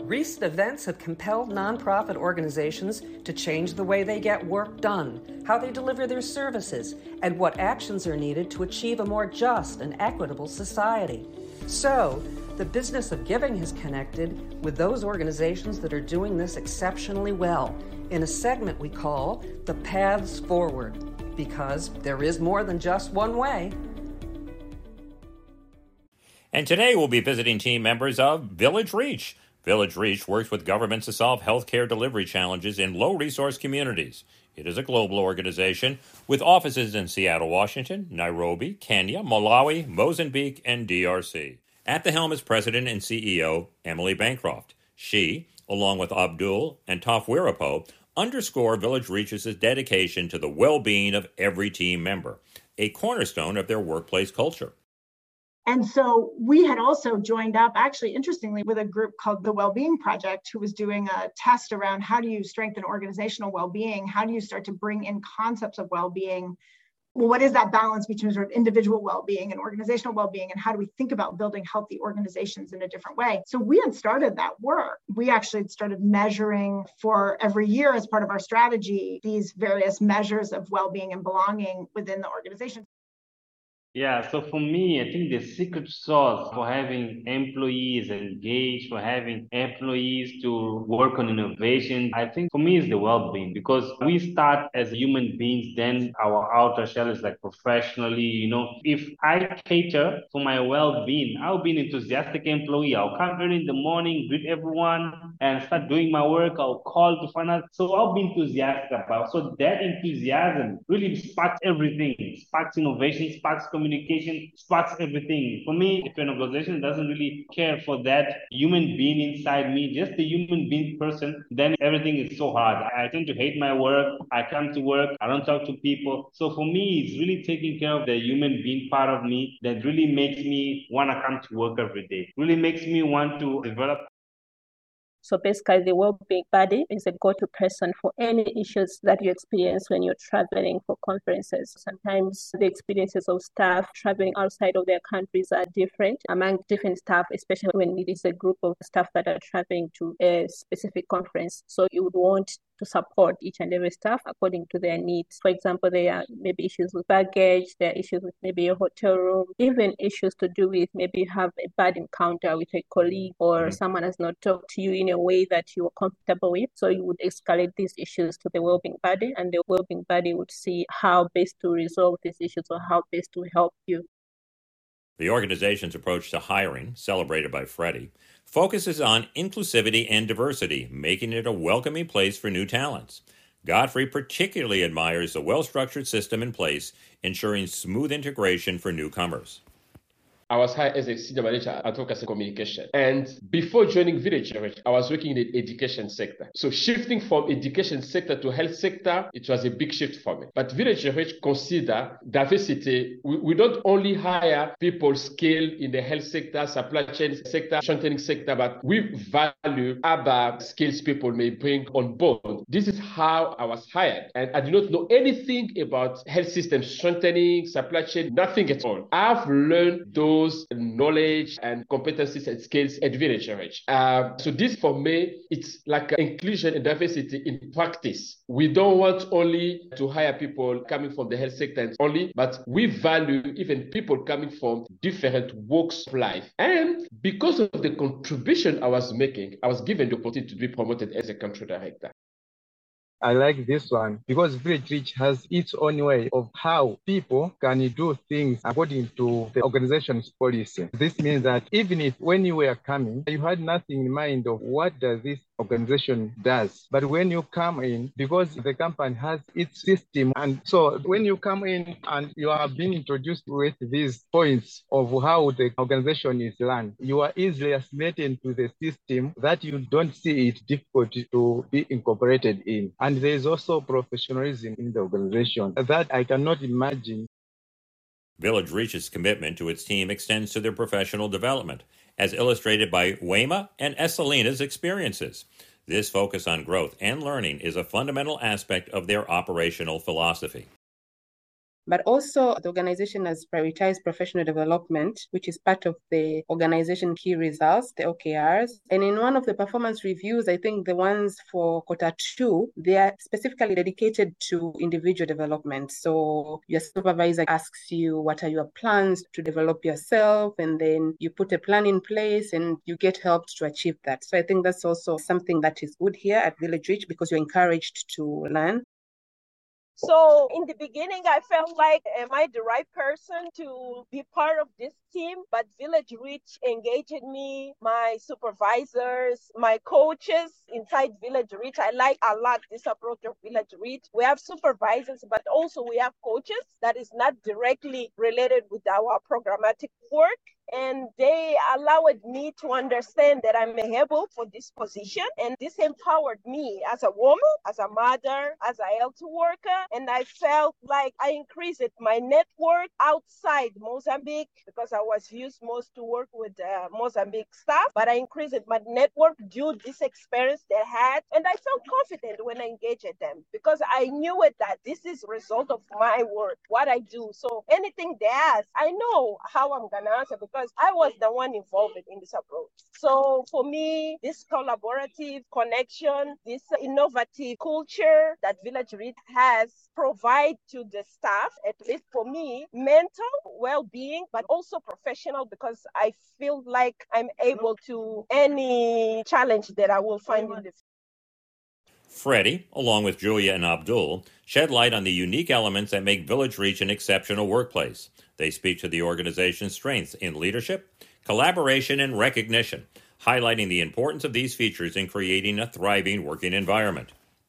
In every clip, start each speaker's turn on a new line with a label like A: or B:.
A: Recent events have compelled nonprofit organizations to change the way they get work done, how they deliver their services, and what actions are needed to achieve a more just and equitable society. So, the business of giving has connected with those organizations that are doing this exceptionally well in a segment we call The Paths Forward, because there is more than just one way.
B: And today we'll be visiting team members of Village Reach. Village Reach works with governments to solve healthcare delivery challenges in low-resource communities. It is a global organization with offices in Seattle, Washington, Nairobi, Kenya, Malawi, Mozambique, and DRC. At the helm is President and CEO Emily Bancroft. She, along with Abdul and Tafwirapo, underscore Village Reach's dedication to the well-being of every team member, a cornerstone of their workplace culture.
C: And so we had also joined up, actually, interestingly, with a group called the Wellbeing Project, who was doing a test around how do you strengthen organizational well-being? How do you start to bring in concepts of well-being? Well, what is that balance between sort of individual well-being and organizational well-being? And how do we think about building healthy organizations in a different way? So we had started that work. We actually had started measuring for every year as part of our strategy, these various measures of well-being and belonging within the organization.
D: Yeah, so for me, I think the secret sauce for having employees engaged, for having employees to work on innovation, I think for me is the well-being, because we start as human beings, then our outer shell is like professionally, if I cater for my well-being, I'll be an enthusiastic employee. I'll come early in the morning, greet everyone, and start doing my work. I'll call to find out. So I'll be enthusiastic about. So that enthusiasm really sparks everything, sparks innovation, sparks communication, sparks everything. For me, if an organization doesn't really care for that human being inside me, just the human being person, then everything is so hard. I tend to hate my work. I come to work. I don't talk to people. So for me, it's really taking care of the human being part of me that really makes me want to come to work every day, really makes me want to develop.
E: So basically, the well-being buddy is a go-to person for any issues that you experience when you're traveling for conferences. Sometimes the experiences of staff traveling outside of their countries are different among different staff, especially when it is a group of staff that are traveling to a specific conference. So you would want to support each and every staff according to their needs. For example, there are maybe issues with baggage, there are issues with maybe a hotel room, even issues to do with maybe you have a bad encounter with a colleague or someone has not talked to you in a way that you are comfortable with. So you would escalate these issues to the wellbeing buddy, and the wellbeing buddy would see how best to resolve these issues or how best to help you.
B: The organization's approach to hiring, celebrated by Freddie, focuses on inclusivity and diversity, making it a welcoming place for new talents. Godfrey particularly admires the well-structured system in place, ensuring smooth integration for newcomers.
F: I was hired as a senior manager at advocacy communication. And before joining Village Reach, I was working in the education sector. So shifting from education sector to health sector, it was a big shift for me. But Village Reach consider diversity. We don't only hire people skilled in the health sector, supply chain sector, strengthening sector, but we value other skills people may bring on board. This is how I was hired. And I did not know anything about health system strengthening, supply chain, nothing at all. I've learned those knowledge and competencies and skills at Village Reach. So this for me, it's like inclusion and diversity in practice. We don't want only to hire people coming from the health sector only, but we value even people coming from different walks of life. And because of the contribution I was making, I was given the opportunity to be promoted as a country director.
G: I like this one because Village Reach has its own way of how people can do things according to the organization's policy. This means that even if when you were coming, you had nothing in mind of what does this organization does. But when you come in, because the company has its system, and so when you come in and you are being introduced with these points of how the organization is run, you are easily assimilated to the system that you don't see it difficult to be incorporated in. And there is also professionalism in the organization that I cannot imagine.
B: Village Reach's commitment to its team extends to their professional development, as illustrated by Wema and Esselina's experiences. This focus on growth and learning is a fundamental aspect of their operational philosophy.
H: But also the organization has prioritized professional development, which is part of the organization key results, the OKRs. And in one of the performance reviews, I think the ones for Q2, they are specifically dedicated to individual development. So your supervisor asks you, what are your plans to develop yourself? And then you put a plan in place and you get helped to achieve that. So I think that's also something that is good here at Village Reach because you're encouraged to learn.
I: So in the beginning, I felt like, am I the right person to be part of this team? But Village Reach engaged me, my supervisors, my coaches inside Village Reach. I like a lot this approach of Village Reach. We have supervisors, but also we have coaches that is not directly related with our programmatic work. And they allowed me to understand that I'm able for this position. And this empowered me as a woman, as a mother, as a health worker. And I felt like I increased my network outside Mozambique because I was used most to work with Mozambique staff. But I increased my network due to this experience they had. And I felt confident when I engaged them because I knew it that this is a result of my work, what I do. So anything they ask, I know how I'm going to answer because I was the one involved in this approach. So for me, this collaborative connection, this innovative culture that Village Reach has provide to the staff, at least for me, mental well-being, but also professional because I feel like I'm able to any challenge that I will find in the future.
B: Freddie, along with Julia and Abdul, shed light on the unique elements that make Village Reach an exceptional workplace. They speak to the organization's strengths in leadership, collaboration, and recognition, highlighting the importance of these features in creating a thriving working environment.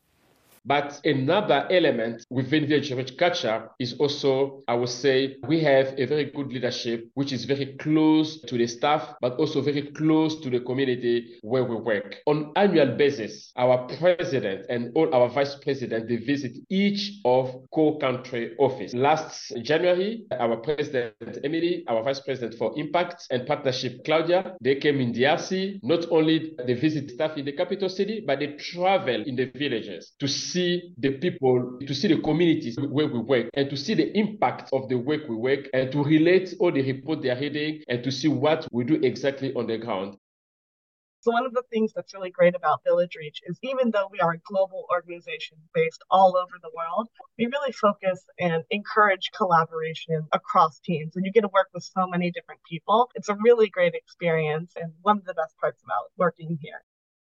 F: But another element within Village Reach culture is also, I would say, we have a very good leadership, which is very close to the staff, but also very close to the community where we work. On annual basis, our president and all our vice president, they visit each of core country office. Last January, our president, Emily, our vice president for Impact and Partnership, Claudia, they came in DRC. Not only they visit staff in the capital city, but they travel in the villages to see the people, to see the communities where we work, and to see the impact of the work we work, and to relate all the reports they are reading, and to see what we do exactly on the ground.
J: So one of the things that's really great about Village Reach is even though we are a global organization based all over the world, we really focus and encourage collaboration across teams. And you get to work with so many different people. It's a really great experience and one of the best parts about working here.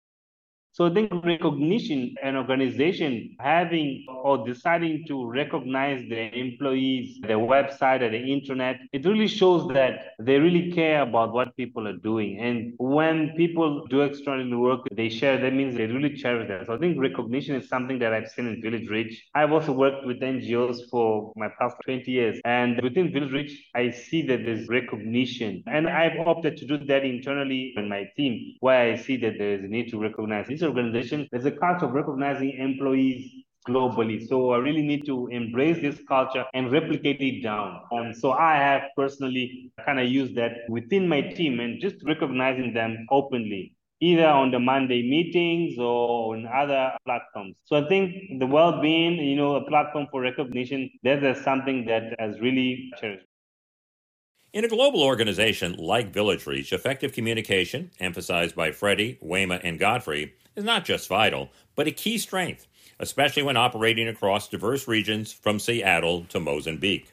D: So I think recognition, an organization having or deciding to recognize their employees, their website or the internet, it really shows that they really care about what people are doing. And when people do extraordinary work, they share, that means they really cherish that. So I think recognition is something that I've seen in Village Reach. I've also worked with NGOs for my past 20 years. And within Village Reach, I see that there's recognition. And I've opted to do that internally in my team, where I see that there is a need to recognize this organization. There's a culture of recognizing employees globally. So I really need to embrace this culture and replicate it down. So I have personally kind of used that within my team and just recognizing them openly, either on the Monday meetings or on other platforms. So I think the well-being, a platform for recognition, that is something that has really cherished.
B: In a global organization like Village Reach, effective communication, emphasized by Freddie, Wema, and Godfrey, is not just vital, but a key strength, especially when operating across diverse regions from Seattle to Mozambique.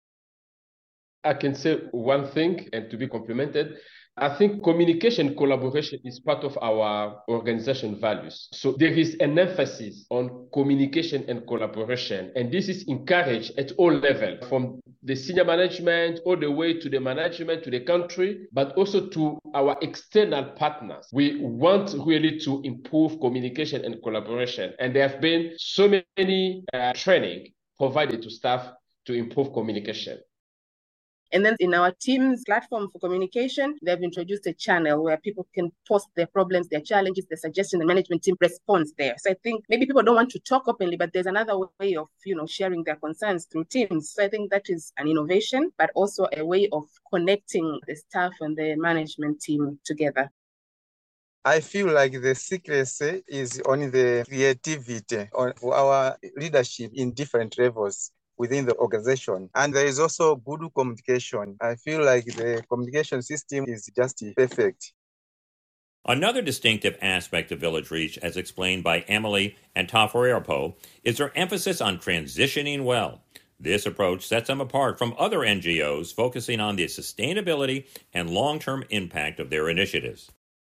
F: I can say one thing, and to be complimented, I think communication collaboration is part of our organization values. So there is an emphasis on communication and collaboration, and this is encouraged at all levels, from the senior management all the way to the management, to the country, but also to our external partners. We want really to improve communication and collaboration, and there have been so many training provided to staff to improve communication.
H: And then in our team's platform for communication, they've introduced a channel where people can post their problems, their challenges, their suggestions, the management team responds there. So I think maybe people don't want to talk openly, but there's another way of, sharing their concerns through teams. So I think that is an innovation, but also a way of connecting the staff and the management team together.
G: I feel like the secrecy is on the creativity of our leadership in different levels. within the organization. And there is also good communication. I feel like the communication system is just perfect.
B: Another distinctive aspect of Village Reach, as explained by Emily Antaforepo, is their emphasis on transitioning well. This approach sets them apart from other NGOs focusing on the sustainability and long-term impact of their initiatives.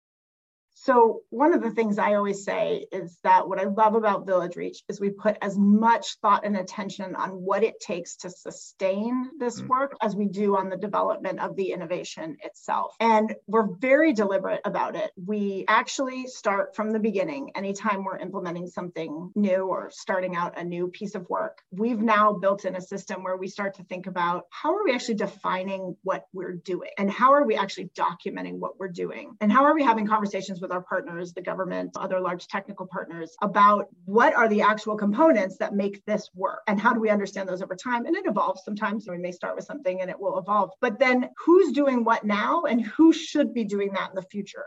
C: So one of the things I always say is that what I love about Village Reach is we put as much thought and attention on what it takes to sustain this work as we do on the development of the innovation itself. And we're very deliberate about it. We actually start from the beginning. Anytime we're implementing something new or starting out a new piece of work, we've now built in a system where we start to think about how are we actually defining what we're doing and how are we actually documenting what we're doing and how are we having conversations with our partners, the government, other large technical partners, about what are the actual components that make this work and how do we understand those over time. And it evolves sometimes. We may start with something and it will evolve, but then who's doing what now and who should be doing that in the future?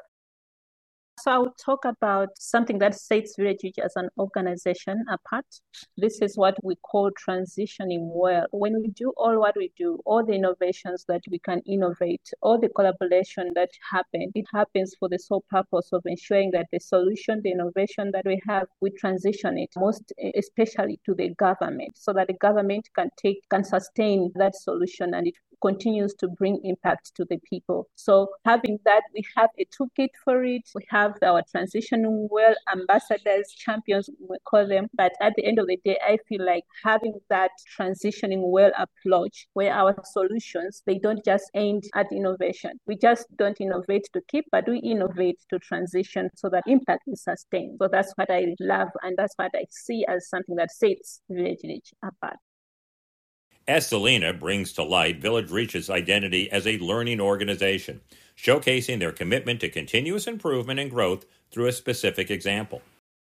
E: So I will talk about something that sets Village Reach as an organization apart. This is what we call transitioning well. When we do all what we do, all the innovations that we can innovate, all the collaboration that happens, it happens for the sole purpose of ensuring that the solution, the innovation that we have, we transition it, most especially to the government, so that the government can sustain that solution and it continues to bring impact to the people. So having that, we have a toolkit for it. We have our transitioning well ambassadors, champions, we call them. But at the end of the day, I feel like having that transitioning well approach where our solutions, they don't just end at innovation. We just don't innovate to keep, but we innovate to transition so that impact is sustained. So that's what I love, and that's what I see as something that sets Village Reach apart.
B: Estelina brings to light Village Reach's identity as a learning organization, showcasing their commitment to continuous improvement and growth through a specific example.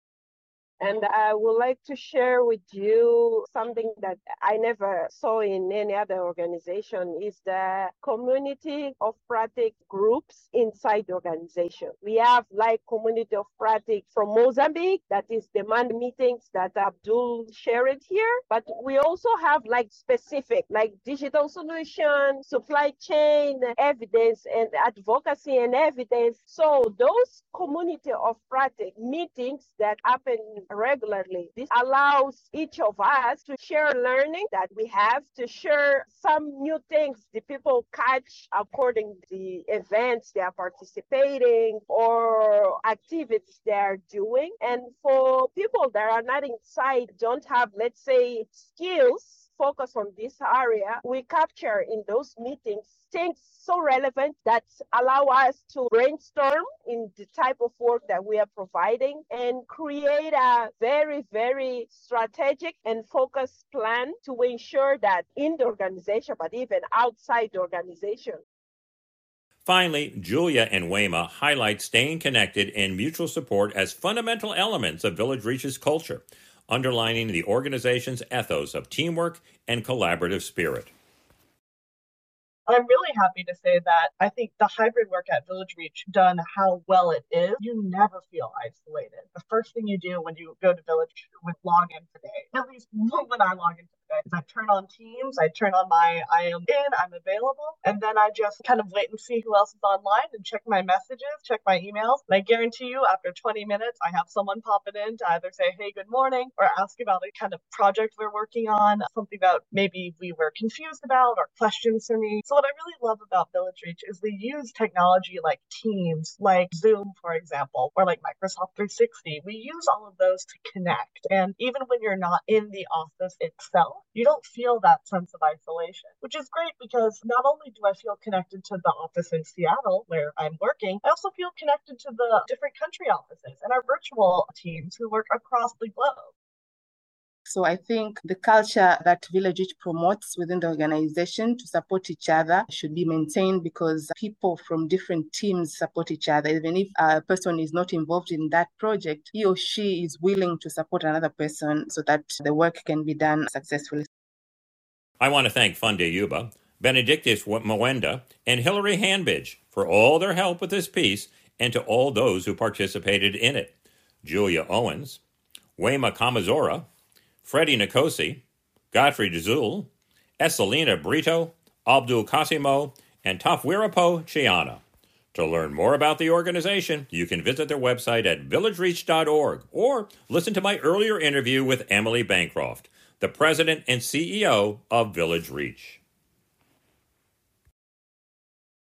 I: And I would like to share with you something that I never saw in any other organization is the community of practice groups inside the organization. We have like community of practice from Mozambique, that is demand meetings that Abdul shared here. But we also have like specific, like digital solution, supply chain, evidence and advocacy and evidence. So those community of practice meetings that happen regularly. This allows each of us to share learning that we have, to share some new things the people catch according to the events they are participating or activities they are doing. And for people that are not inside, don't have, let's say, skills focus on this area, we capture in those meetings things so relevant that allow us to brainstorm in the type of work that we are providing and create a very, very strategic and focused plan to ensure that in the organization, but even outside the organization.
B: Finally, Julia and Wema highlight staying connected and mutual support as fundamental elements of Village Reach's culture, underlining the organization's ethos of teamwork and collaborative spirit.
J: I'm really happy to say that I think the hybrid work at Village Reach, done how well it is, you never feel isolated. The first thing you do when you go to Village with login today, at least when I log in today, is I turn on Teams, I turn on my I am in, I'm available, and then I just kind of wait and see who else is online and check my messages, check my emails. And I guarantee you, after 20 minutes, I have someone popping in to either say, hey, good morning, or ask about a kind of project we're working on, something that maybe we were confused about, or questions for me. So what I really love about Village Reach is we use technology like Teams, like Zoom, for example, or like Microsoft 360. We use all of those to connect. And even when you're not in the office itself, you don't feel that sense of isolation, which is great because not only do I feel connected to the office in Seattle where I'm working, I also feel connected to the different country offices and our virtual teams who work across the globe.
H: So I think the culture that Village Reach promotes within the organization to support each other should be maintained, because people from different teams support each other. Even if a person is not involved in that project, he or she is willing to support another person so that the work can be done successfully.
B: I want to thank Funde Yuba, Benedictus Mwenda, and Hilary Hanbidge for all their help with this piece, and to all those who participated in it: Julia Owens, Wema Kamazora, Freddie Nkosi, Godfrey Dzul, Esselina Brito, Abdul Kasimo, and Tafwirapo Chiana. To learn more about the organization, you can visit their website at villagereach.org or listen to my earlier interview with Emily Bancroft, the president and CEO of Village Reach.